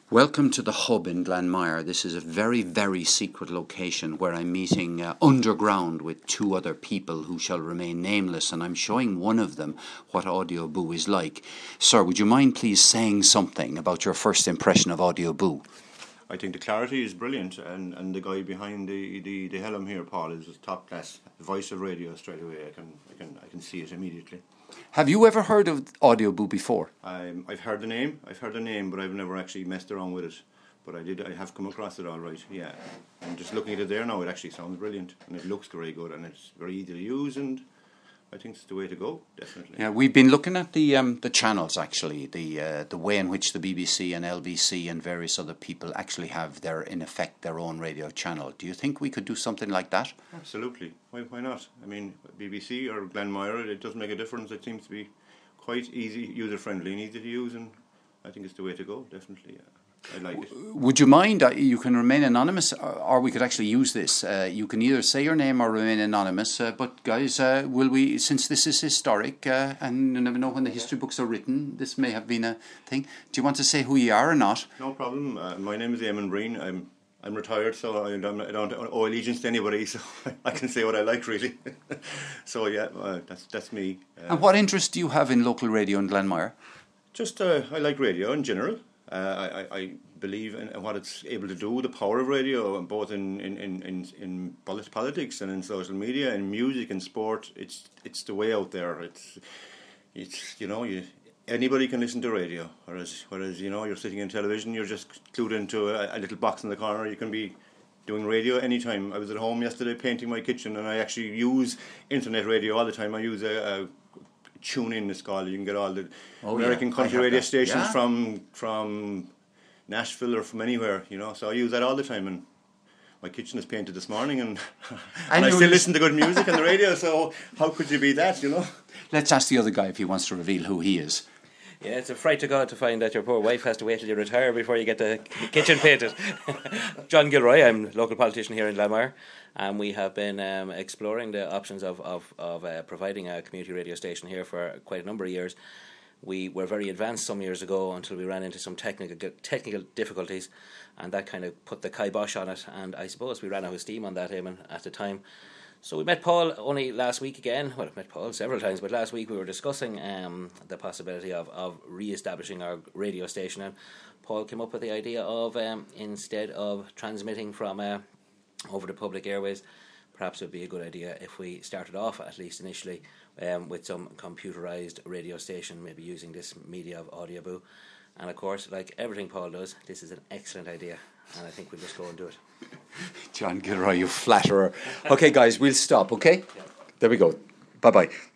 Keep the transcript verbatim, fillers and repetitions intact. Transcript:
Welcome to the Hub in Glanmire. This is a very, very secret location where I'm meeting uh, underground with two other people who shall remain nameless, and I'm showing one of them what Audio Boo is like. Sir, would you mind please saying something about your first impression of Audio Boo? I think the clarity is brilliant, and, and the guy behind the, the, the helm here, Paul, is top class. The voice of radio straight away. I can I can I can see it immediately. Have you ever heard of Audio Boo before? I'm, I've heard the name. I've heard the name, but I've never actually messed around with it. But I did. I have come across it all right. Yeah. And just looking at it there now, it actually sounds brilliant, and it looks very good, and it's very easy to use, and I think it's the way to go, definitely. Yeah, we've been looking at the um, the channels actually, the uh, the way in which the B B C and L B C and various other people actually have their, in effect, their own radio channel. Do you think we could do something like that? Absolutely. Why why not? I mean, B B C or Glanmire, it doesn't make a difference. It seems to be quite easy, user friendly, and easy to use, and I think it's the way to go, definitely. Yeah. I like it. Would you mind, uh, you can remain anonymous, or, or we could actually use this. Uh, you can either say your name or remain anonymous. Uh, but guys, uh, will we, since this is historic, uh, and you never know when the history books are written, this may have been a thing. Do you want to say who you are or not? No problem. Uh, my name is Eamon Breen. I'm I'm retired, so I don't, I don't owe allegiance to anybody, so I can say what I like, really. So yeah, uh, that's that's me. Uh, and what interest do you have in local radio in Glanmire? Just uh, I like radio in general. Uh, I, I believe in what it's able to do, the power of radio, both in, in, in, in, in politics and in social media and music and sport. It's it's the way out there. It's it's you know you anybody can listen to radio. Whereas whereas you know you're sitting in television, you're just glued into a, a little box in the corner. You can be doing radio anytime. I was at home yesterday painting my kitchen, and I actually use internet radio all the time. I use a, a Tune In, it's called. You can get all the oh, American yeah. country radio that. stations yeah. from from Nashville or from anywhere, you know. So I use that all the time, and my kitchen is painted this morning, and, and I still listen to good music on the radio. So how could you beat that, you know? Let's ask the other guy if he wants to reveal who he is. Yeah, it's a fright to God to find that your poor wife has to wait till you retire before you get the kitchen painted. John Gilroy, I'm a local politician here in Glanmire, and we have been um, exploring the options of of, of uh, providing a community radio station here for quite a number of years. We were very advanced some years ago until we ran into some technical technical difficulties, and that kind of put the kibosh on it, and I suppose we ran out of steam on that, Eamon, at the time. So we met Paul only last week again. Well, I met Paul several times, but last week we were discussing um, the possibility of, of re-establishing our radio station, and Paul came up with the idea of, um, instead of transmitting from uh, over the public airways, perhaps it would be a good idea if we started off, at least initially, um, with some computerised radio station, maybe using this media of Audio Boo. And of course, like everything Paul does, this is an excellent idea, and I think we'll just go and do it. John Gilroy, you flatterer. Okay, guys, we'll stop, okay? Yeah. There we go. Bye-bye.